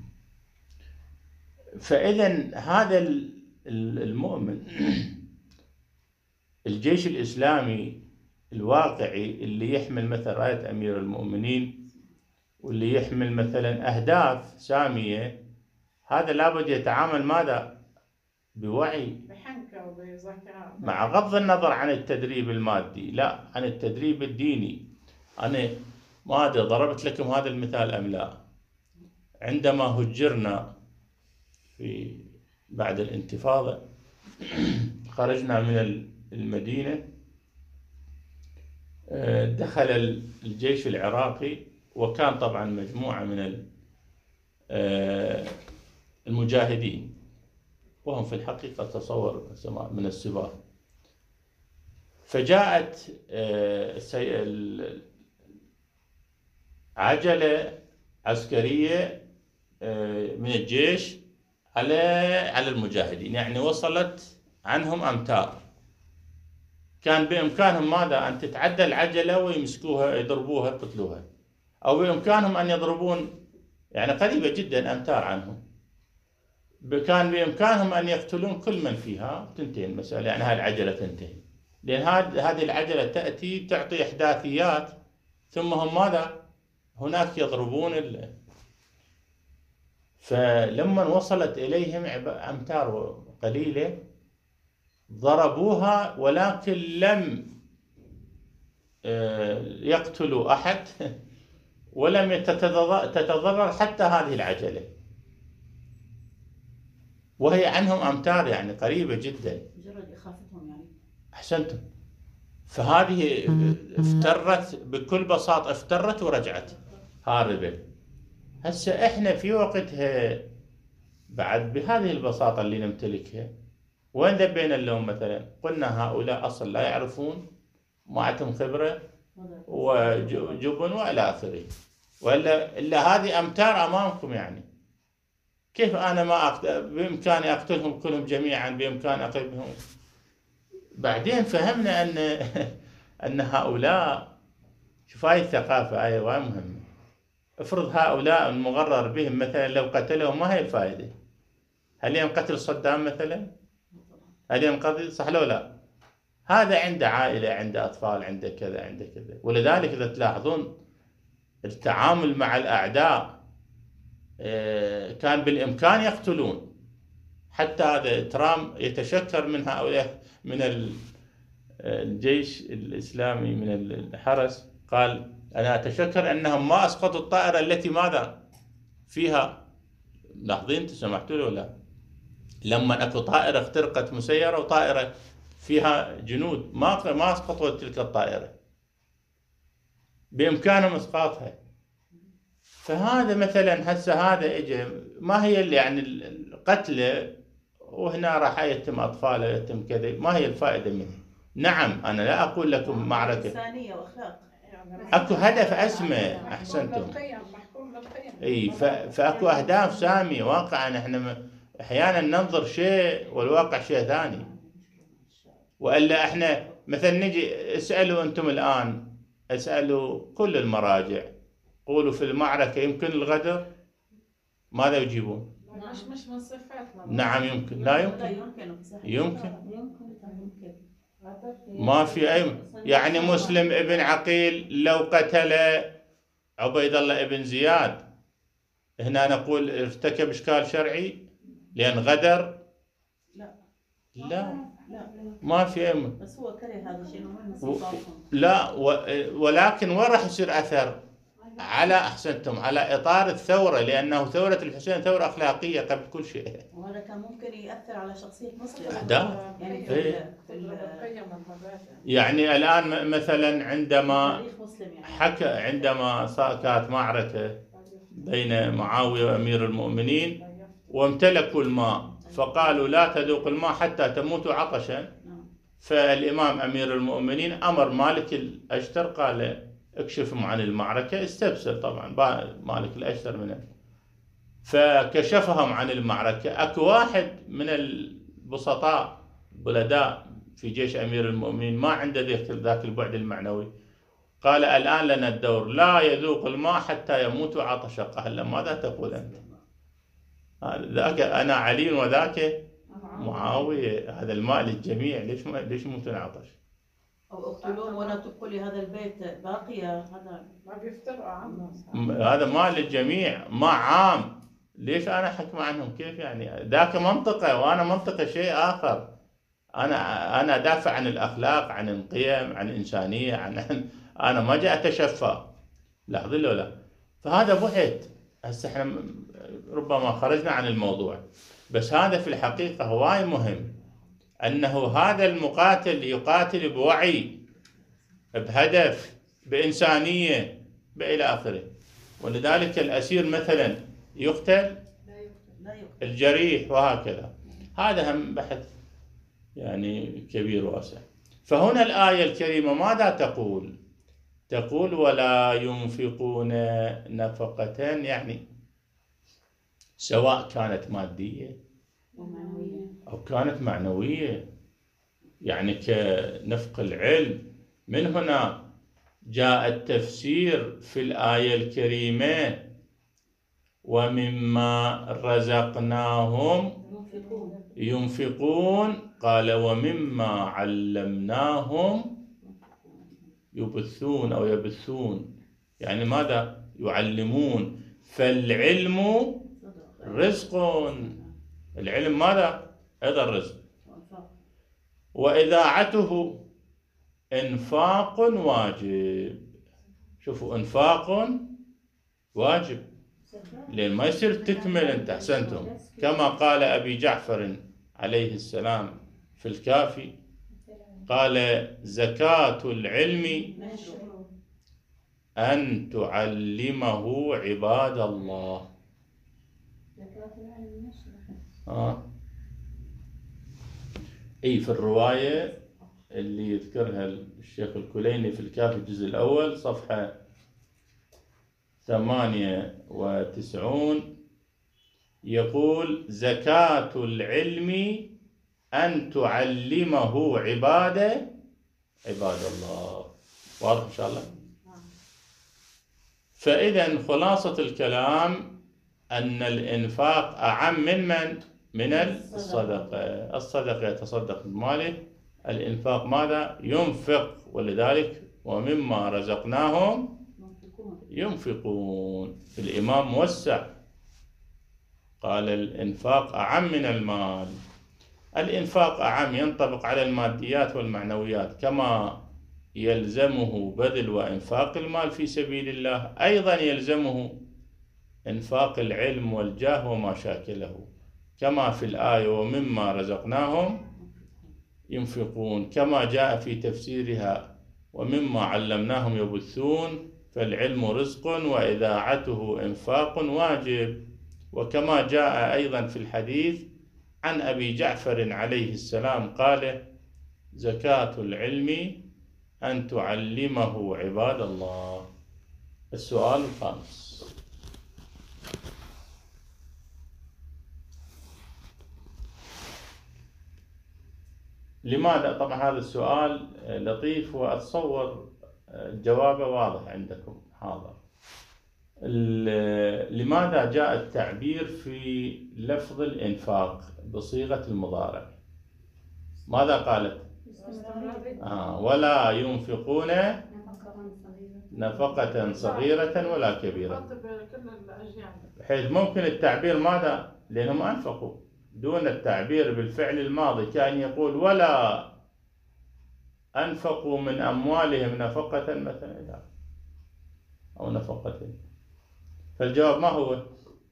فإذا هذا المؤمن الجيش الإسلامي الواقعي اللي يحمل مثلا راية أمير المؤمنين، واللي يحمل مثلا أهداف سامية، هذا لابد يتعامل ماذا؟ بوعي، بحنكة وبذكاء، مع غض النظر عن التدريب المادي، لا، عن التدريب الديني. أنا ما أدري ضربت لكم هذا المثال أم لا. عندما هجرنا بعد الانتفاضة، خرجنا من المدينة، دخل الجيش العراقي، وكان طبعا مجموعة من المجاهدين، وهم في الحقيقة تصور من السباق. فجاءت عجلة عسكرية من الجيش على المجاهدين، يعني وصلت عنهم أمتار. كان بإمكانهم ماذا؟ أن تتعدى العجلة ويمسكوها، يضربوها، يقتلوها، أو بإمكانهم أن يضربون يعني قريبة جدا أمتار عنهم. كان بإمكانهم أن يقتلون كل من فيها، تنتهي المسألة، يعني هذه العجلة تنتهي، لأن هذه العجلة تأتي تعطي إحداثيات، ثم هم ماذا؟ هناك يضربون فلما وصلت إليهم أمتار قليلة ضربوها، ولكن لم يقتلوا أحد، ولم تتضرر حتى هذه العجلة، وهي عنهم أمتار يعني قريبة جدا. مجرد إخافتهم يعني. أحسنتم. فهذه افترت بكل بساطة، افترت ورجعت هاربة. هسه احنا في وقتها بعد بهذه البساطة اللي نمتلكها وين ذبينا اللوم؟ مثلا قلنا هؤلاء أصلا لا يعرفون، ما عندهم خبرة وجبن وإلى آخره، إلا هذه أمتار أمامكم. يعني كيف أنا ما بإمكاني أقتلهم كلهم جميعا، بإمكاني أقتلهم. بعدين فهمنا أن هؤلاء، شوف هاي الثقافة هاي وايد مهمة. افرض هؤلاء المغرر بهم مثلا لو قتلهم، ما هي الفائدة؟ هل ينقتل صدام مثلا؟ هل ينقتل؟ صح لو لا؟ هذا عنده عائلة، عنده أطفال، عنده كذا، عنده كذا. ولذلك إذا تلاحظون التعامل مع الأعداء كان بالإمكان يقتلون. حتى هذا ترامب يتشكر من هؤلاء، من الجيش الإسلامي، من الحرس، قال أنا أتشكر أنهم ما أسقطوا الطائرة التي ماذا فيها. لاحظين سمحتوا له ولا؟ لما أكو طائرة اخترقت مسيرة وطائرة فيها جنود، ما أسقطوا تلك الطائرة، بإمكانهم إسقاطها. فهذا مثلا هسه هذا إجا، ما هي اللي يعني القتل وهنا راح يتم أطفاله، يتم كذا، ما هي الفائدة منه؟ نعم أنا لا أقول لكم معركة إنسانية وأخلاق، أكو هدف أسمى. أحسنتم. إي فأكو أهداف سامية واقعا. إحنا أحيانا ننظر شيء والواقع شيء ثاني. وإلا إحنا مثلا نجي اسألوا أنتم الآن، اسألوا كل المراجع، قولوا في المعركة يمكن الغدر، ماذا يجيبون؟ مش من صفاتنا. نعم يمكن، لا يمكن. ما في أي يعني مسلم ابن عقيل لو قتل عبيد الله ابن زياد، هنا نقول ارتكب إشكال شرعي لأن غدر؟ لا ما في أي. بس هو كره هذا الشيء من صفاتهم. لا ولكن وين راح يصير أثر؟ على أحسنتم على إطار الثورة، لأنه ثورة الحسين ثورة أخلاقية قبل كل شيء. وهذا كان ممكن يأثر على شخصية مسلم. أحداث يعني الآن مثلا عندما حكى، عندما كانت معركة بين معاوية وأمير المؤمنين وامتلكوا الماء، فقالوا لا تذوق الماء حتى تموتوا عطشا. فالإمام أمير المؤمنين أمر مالك الأشتر، قال اكشفهم عن المعركة. استبسل طبعا مالك الأشتر منه، فكشفهم عن المعركة. أكو واحد من البسطاء بلداء في جيش أمير المؤمنين ما عنده ذاك البعد المعنوي، قال الآن لنا الدور، لا يذوق الماء حتى يموت عطشا. قال ماذا تقول أنت؟ ذاك أنا علي وذاك معاوية، هذا الماء للجميع، ليش يموتون عطش؟ أو اقتلون ولا تبقوا لهذا البيت باقية. هذا ما بيفترقوا عنه. هذا مال للجميع، ما عام. ليش أنا حكم عنهم؟ كيف يعني؟ ذاك منطقة وأنا منطقة شيء آخر. أنا أدافع عن الأخلاق، عن القيم، عن الإنسانية، أنا ما جاء أتشفى. لاحظين له لا؟ فهذا بعد. هسه احنا ربما خرجنا عن الموضوع، بس هذا في الحقيقة هواي مهم، أنه هذا المقاتل يقاتل بوعي، بهدف، بإنسانية، إلى آخره. ولذلك الأسير مثلا يقتل، الجريح، وهكذا. هذا هم بحث يعني كبير واسع. فهنا الآية الكريمة ماذا تقول؟ تقول ولا ينفقون نفقة، يعني سواء كانت مادية أو كانت معنوية، يعني كنفق العلم. من هنا جاء التفسير في الآية الكريمة ومما رزقناهم ينفقون، قال ومما علمناهم يبثون أو يبثون، يعني ماذا؟ يعلمون. فالعلم رزق، العلم ماذا؟ هذا الرزق. وإذاعته إنفاق واجب. شوفوا، إنفاق واجب، لأن ما يصير تكمل أنت. أحسنتم، كما قال أبي جعفر عليه السلام في الكافي، قال زكاة العلم أن تعلمه عباد الله. أي في الرواية اللي يذكرها الشيخ الكليني في الكافي الجزء الأول صفحة 98 يقول زكاة العلم أن تعلمه عباد الله. واضح إن شاء الله؟ فإذا خلاصة الكلام أن الإنفاق أعم من الصدقة. الصدقة يتصدق بماله، الإنفاق ماذا؟ ينفق، ولذلك ومما رزقناهم ينفقون. الإمام موسع قال الإنفاق أعم من المال. الإنفاق أعم ينطبق على الماديات والمعنويات، كما يلزمه بذل وإنفاق المال في سبيل الله أيضا يلزمه إنفاق العلم والجاه وما شاكله، كما في الآية ومما رزقناهم ينفقون، كما جاء في تفسيرها ومما علمناهم يبثون، فالعلم رزق وإذاعته إنفاق واجب. وكما جاء أيضا في الحديث عن أبي جعفر عليه السلام قال زكاة العلم أن تعلمه عباد الله. السؤال الخامس: لماذا؟ طبعا هذا السؤال لطيف وأتصور جوابه واضح عندكم حاضر. لماذا جاء التعبير في لفظ الإنفاق بصيغة المضارع؟ ماذا قالت؟ ولا ينفقون نفقة صغيرة ولا كبيرة، بحيث ممكن التعبير ماذا؟ لأنهم أنفقوا، دون التعبير بالفعل الماضي، كان يقول ولا أنفقوا من أموالهم نفقة مثلا أو نفقة. فالجواب ما هو؟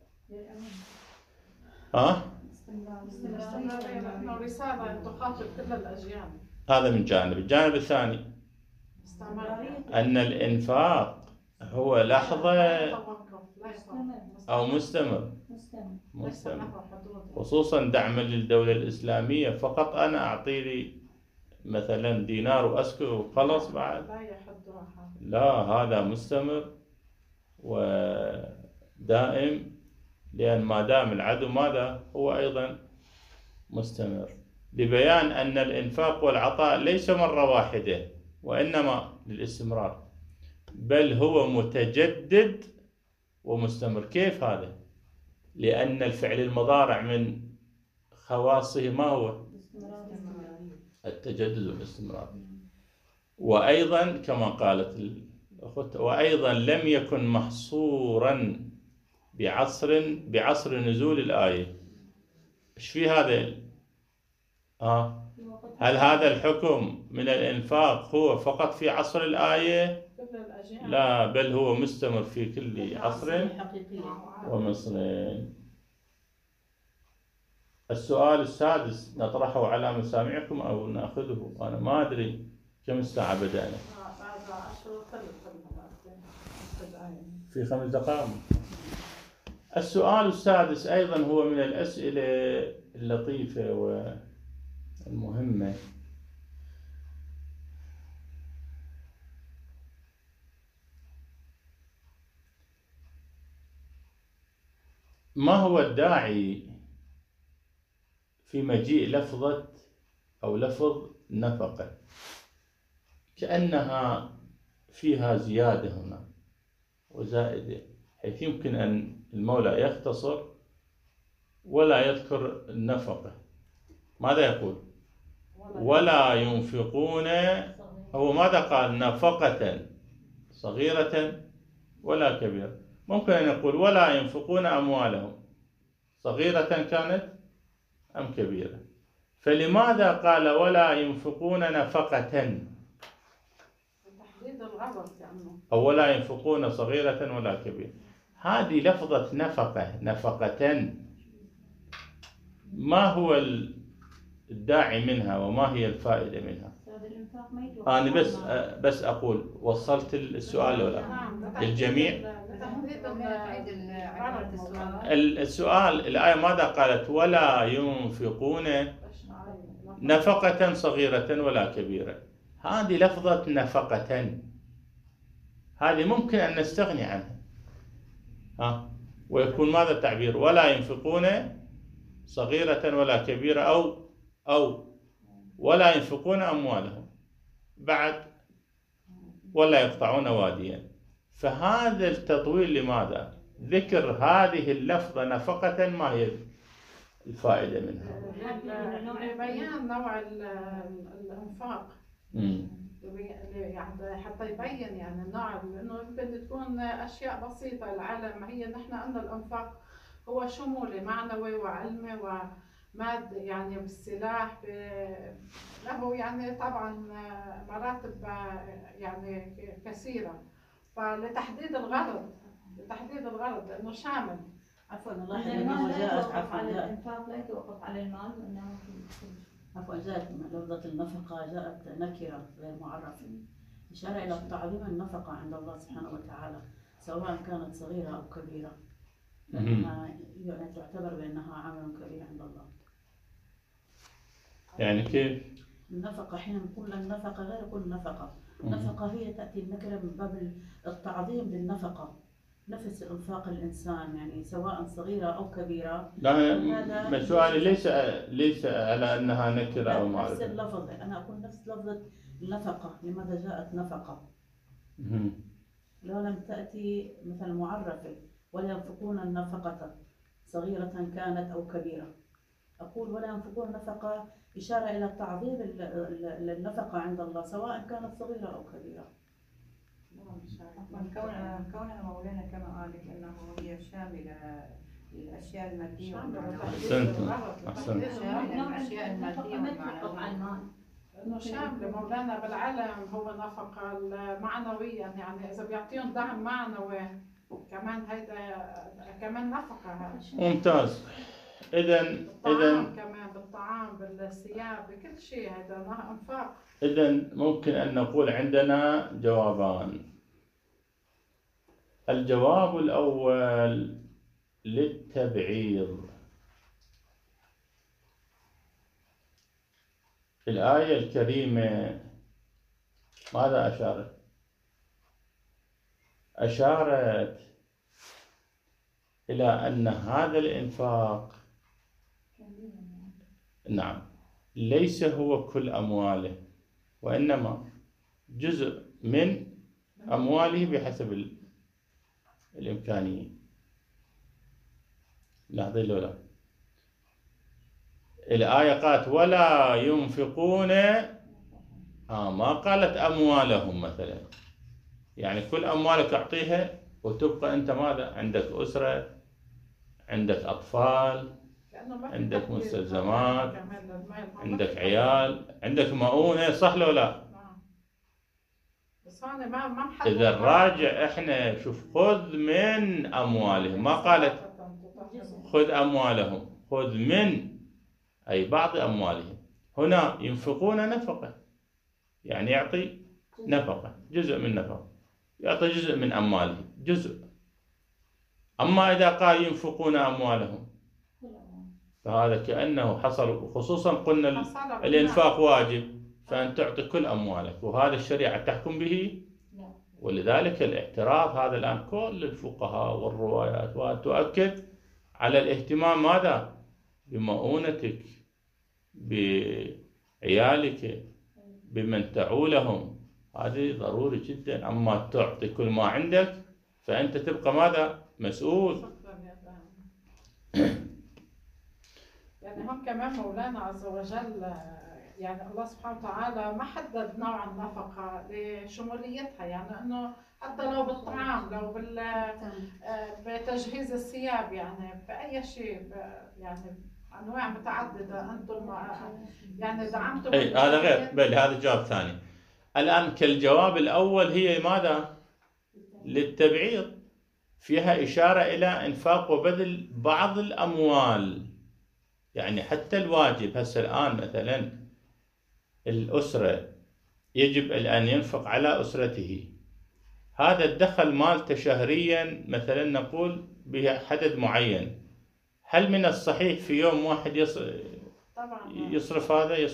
رسالة تخاطب كل الأجيال. هذا من جانب. الجانب الثاني أن الإنفاق هو لحظة أو مستمر، خصوصا دعما للدولة الإسلامية. فقط أنا أعطي لي مثلا دينار وأسكت وخلص بعد، لا، هذا مستمر ودائم، لأن ما دام العدو ماذا هو أيضا مستمر، لبيان أن الإنفاق والعطاء ليس مرة واحدة وإنما للاستمرار، بل هو متجدد ومستمر. كيف هذا؟ لأن الفعل المضارع من خواصه ما هو؟ التجدد والاستمرار. وأيضا كما قالت الأخت، وأيضا لم يكن محصورا بعصر نزول الآية. إيش في هذا؟ هل هذا الحكم من الإنفاق هو فقط في عصر الآية؟ لا، بل هو مستمر في كل عصر ومصر. السؤال السادس نطرحه على مسامعكم أو نأخذه؟ أنا ما أدري كم ساعة بدأنا. في 5 دقائق. السؤال السادس أيضا هو من الأسئلة اللطيفة والمهمة. ما هو الداعي في مجيء لفظة أو لفظ نفقة كأنها فيها زيادة هنا وزائدة، حيث يمكن أن المولى يختصر ولا يذكر النفقة؟ ماذا يقول؟ ولا ينفقون، هو ماذا قال؟ نفقة صغيرة ولا كبيرة. ممكن أن يقول ولا ينفقون أموالهم، صغيرة كانت أم كبيرة؟ فلماذا قال ولا ينفقون نفقة؟ أو ولا ينفقون صغيرة ولا كبيرة. هذه لفظة نفقة، ما هو الداعي منها وما هي الفائدة منها؟ هذا الإنفاق ما يتوقف. أنا بس أقول وصلت السؤال ولا لا؟ الجميع السؤال الآية ماذا قالت؟ ولا ينفقون نفقة صغيرة ولا كبيرة. هذه لفظة نفقة هذه ممكن أن نستغني عنها، ويكون ماذا التعبير؟ ولا ينفقون صغيرة ولا كبيرة، أو ولا ينفقون أموالهم، بعد ولا يقطعون واديا. فهذا التطويل لماذا؟ ذكر هذه اللفظة نفقة، ما هي الفائدة منها؟ بيان نوع الإنفاق، يعني حتى يبين يعني النوع، لأنه يمكن تكون أشياء بسيطة. العالم هي نحن أن الإنفاق هو شمولي معنوي وعلمي ومادي، يعني بالسلاح له يعني طبعا مراتب يعني كثيرة. فلتحديد الغرض لأنه شامل. عفوا نلاحظ أنه جاءت على الإنفاق لا يتوقف على المال، وإنه عفوا جاءت لفظة النفقة جاءت نكرة غير معرفة، إشارة إلى تعظيم النفقة عند الله سبحانه وتعالى سواء كانت صغيرة أو كبيرة، لأنها يعني تعتبر بأنها عمل كبير عند الله. يعني كيف؟ النفقة حين نقول النفقة غير كل نفقة، النفقة هي تأتي النكرة من باب التعظيم للنفقة، نفس إنفاق الإنسان يعني سواء صغيرة أو كبيرة. لا سؤالي ليس على أنها نكرة أو معرفة. نفس اللفظ، أنا أقول نفس لفظة النفقة، لماذا جاءت نفقة؟ لو لم تأتي مثل معرفة ولا ينفقون النفقة صغيرة كانت أو كبيرة. أقول ولا ينفقون نفقة إشارة إلى تعظيم النفقة عند الله سواء كانت صغيرة أو كبيرة. كونها مولانا كما قالت انه هي شامله للاشياء الماديه أحسنت. الاشياء الماديه والمعنويه، انه شامله مولانا بالعلم هو نفقه معنويا، يعني اذا بيعطيهم دعم معنوي كمان هيدا كمان نفقه. ممتاز. إذا كمان بالطعام بالثياب بكل شيء هذا انفاق. إذا ممكن أن نقول عندنا جوابان. الجواب الأول للتبعيض. الآية الكريمة ماذا أشارت؟ أشارت إلى أن هذا الإنفاق نعم ليس هو كل أمواله، وإنما جزء من أمواله بحسب الإمكانية. لاحظين لولا الآية قالت ولا ينفقون، ما قالت أموالهم مثلا، يعني كل أموالك أعطيها وتبقى أنت ماذا؟ عندك أسرة، عندك أطفال، عندك مستلزمات، عندك عيال، عندك مؤونة، صح لو لا؟ إذا الراجع إحنا شوف خذ من أموالهم، ما قالت خذ أموالهم، خذ من أي بعض أموالهم. هنا ينفقون نفقة، يعني يعطي نفقة، جزء من نفقة، يعطي جزء من أمواله جزء. أما إذا قال ينفقون أموالهم فهذا كأنه حصل، خصوصا قلنا الإنفاق واجب، فأن تعطي كل أموالك، وهذا الشريعة تحكم به. ولذلك الاعتراف هذا الآن كل الفقهاء والروايات تؤكد على الاهتمام ماذا؟ بمؤونتك، بعيالك، بمن تعولهم، هذه ضروري جدا. أما تعطي كل ما عندك فأنت تبقى ماذا؟ مسؤول. يعني هم كمان مولانا عز وجل، يعني الله سبحانه وتعالى ما حدد نوع النفقة لشموليتها، يعني انه حتى لو بالطعام، لو بتجهيز الثياب، يعني بأي شيء، يعني انواع متعددة. انتم يعني دعمتم. اي هذا غير، بل هذا جواب ثاني. الآن كالجواب الأول هي ماذا؟ للتبعيض، فيها إشارة إلى إنفاق وبذل بعض الأموال، يعني حتى الواجب. هسه الآن مثلا الأسرة يجب أن ينفق على أسرته. هذا الدخل مالته شهريا مثلا نقول بحدد معين، هل من الصحيح في يوم واحد يصرف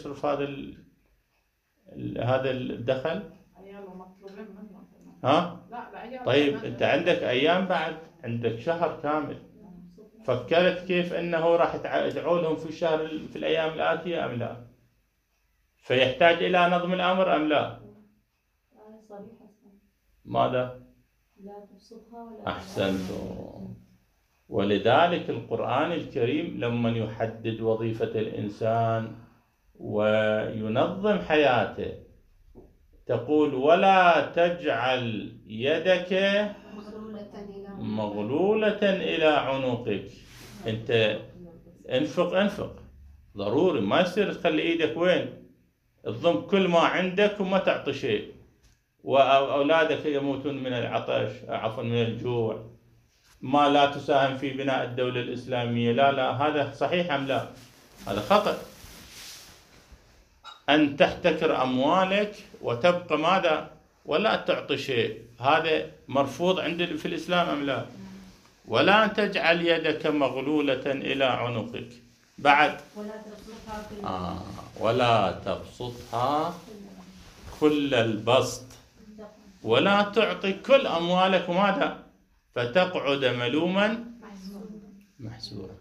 هذا الدخل؟ عياله مطلوبين منه. ها؟ لا طيب أنت عندك أيام، بعد عندك شهر كامل، فكرت كيف أنه راح تعولهم في الشهر في الأيام الآتية أم لا؟ فيحتاج إلى نظم الأمر أم لا؟ ماذا؟ لا تبسطها ولا أحسنتم. ولذلك القرآن الكريم لما يحدد وظيفة الإنسان وينظم حياته تقول ولا تجعل يدك مغلولة إلى عنقك. أنت انفق ضروري، ما يصير تخلي إيدك وين؟ تضم كل ما عندك وما تعطي شيء، وأولادك يموتون من العطش، عفوا من الجوع، ما لا تساهم في بناء الدولة الإسلامية. لا هذا صحيح أم لا؟ هذا خطأ. أن تحتكر أموالك وتبقى ماذا؟ ولا تعطي شيء، هذا مرفوض في الإسلام أم لا؟ ولا أن تجعل يدك مغلولة إلى عنقك. بعد ولا تبسطها كل البسط، ولا تعطي كل أموالك وماذا؟ فتقعد ملوما محسورا.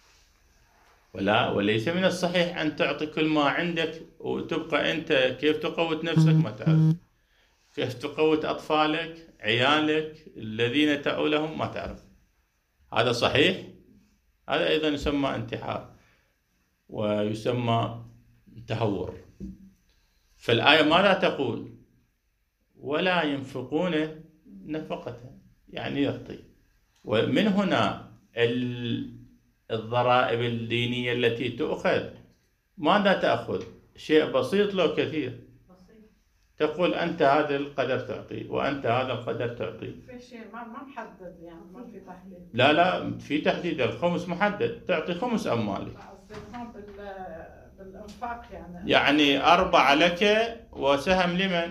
وليس من الصحيح أن تعطي كل ما عندك وتبقى أنت كيف تقوت نفسك ما تعرف، كيف تقوت أطفالك عيالك الذين تعولهم ما تعرف. هذا صحيح؟ هذا أيضا يسمى انتحار ويسمى تهور. فالآية ماذا تقول؟ ولا ينفقون نفقة، يعني يعطي. ومن هنا الضرائب الدينية التي تؤخذ ماذا تأخذ؟ شيء بسيط لو كثير، تقول أنت هذا القدر تعطي وأنت هذا القدر تعطي. في شيء ما محدد، يعني ما في تحديد. لا في تحديد، الخمس محدد، تعطي خمس أموالك. بالإنفاق يعني 4 لك وسهم لمن؟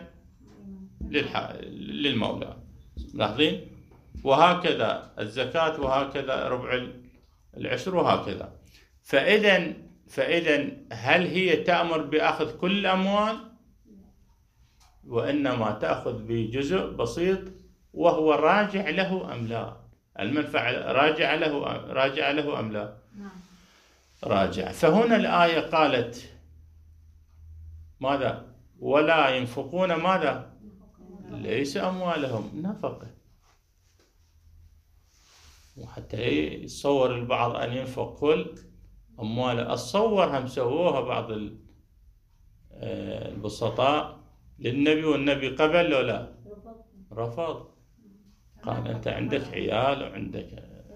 للمولى. لاحظين؟ وهكذا الزكاة، وهكذا ربع العشر، وهكذا. فإذا هل هي تأمر بأخذ كل الأموال؟ وإنما تأخذ بجزء بسيط وهو راجع له أم لا؟ المنفعة راجع له أم لا؟ راجع. فهنا الآية قالت ماذا؟ ولا ينفقون ماذا؟ ليس أموالهم نفقة. وحتى يتصور البعض أن ينفق كل أمواله. أتصور هم سووها بعض البسطاء للنبي، والنبي قبل لو لا؟ رفض. قال أنت عندك عيال وعندك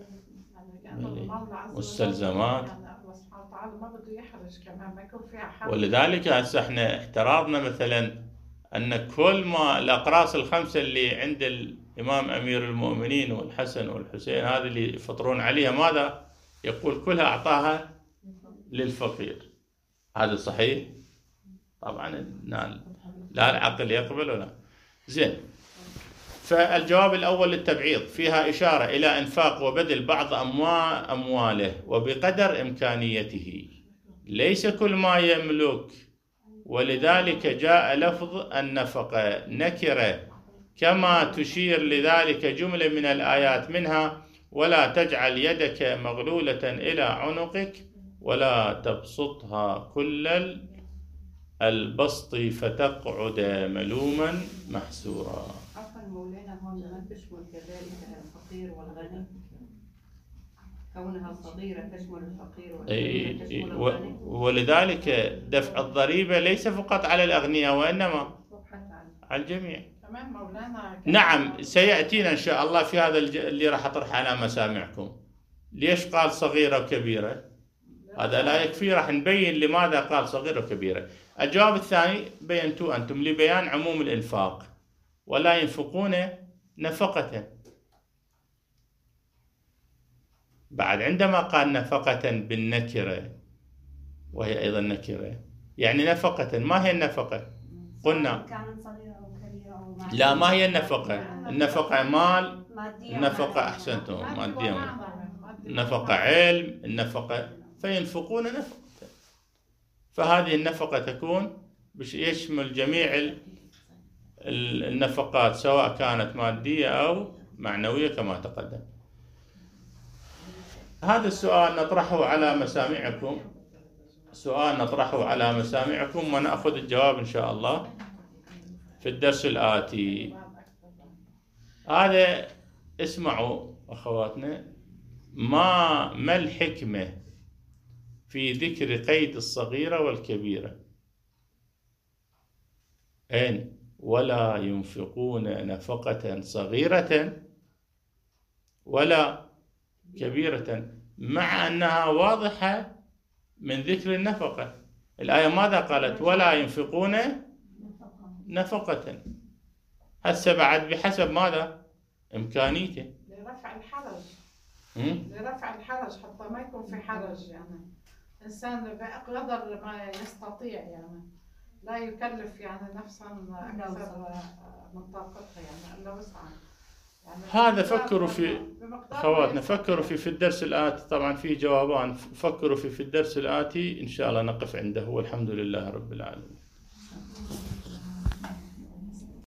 مستلزمات، ما بده يحرج كمان، ما يكون فيها حرج. ولذلك هسه احنا احترضنا مثلا أن كل ما الأقراص الخمسة اللي عند الإمام أمير المؤمنين والحسن والحسين هذه اللي يفطرون عليها ماذا؟ يقول كلها أعطاها للفقير. هذا صحيح؟ طبعا لا العقل يقبل ولا. زين. فالجواب الأول للتبعيض فيها إشارة إلى إنفاق وبذل بعض أمواله وبقدر إمكانيته، ليس كل ما يملك. ولذلك جاء لفظ النفقة نكرة، كما تشير لذلك جملة من الآيات، منها ولا تجعل يدك مغلولة إلى عنقك ولا تبسطها كل البسط فتقعد ملوما محسورا. عفوا مولانا، هون ما تشمل كذلك الفقير والغني؟ كونها صغيرة تشمل الفقير والغني تشمل الغني. ولذلك دفع الضريبة ليس فقط على الأغنياء وإنما على الجميع. كمان مولانا نعم سيأتينا إن شاء الله في هذا اللي راح أطرح على مسامعكم. ليش قال صغيرة وكبيرة؟ هذا لا يكفي، راح نبين لماذا قال صغيرة وكبيرة. الجواب الثاني بينتوا أنتم لبيان عموم الإنفاق، ولا ينفقون نفقة. بعد عندما قال نفقة بالنكرة وهي أيضا نكرة، يعني نفقة، ما هي النفقة؟ قلنا كانت صغيرة أو كبيرة أو مع لا، ما هي النفقة. النفقة مال، مادية النفقة أحسنتم مادية، النفقة علم، النفقة فينفقون نفقة. فهذه النفقة تكون يشمل جميع النفقات سواء كانت مادية أو معنوية كما تقدم. هذا السؤال نطرحه على مسامعكم، سؤال نطرحه على مسامعكم ونأخذ الجواب إن شاء الله في الدرس الآتي. هذا اسمعوا أخواتنا، ما الحكمة في ذكر قيد الصغيرة والكبيرة؟ إن ولا ينفقون نفقة صغيرة ولا كبيرة، مع أنها واضحة من ذكر النفقة. الآية ماذا قالت؟ ولا ينفقون نفقة. هسه بعد بحسب ماذا؟ إمكانيته لرفع الحرج، لرفع الحرج حتى ما يكون في حرج. يعني إنسان بقدر ما يستطيع، يعني لا يكلف يعني نفسا أكثر من طاقتها، يعني إلا وسعها. يعني هذا فكروا في خواتنا، فكروا في الدرس الآتي. طبعا في جوابان، فكروا في الدرس الآتي إن شاء الله نقف عنده، والحمد لله رب العالمين.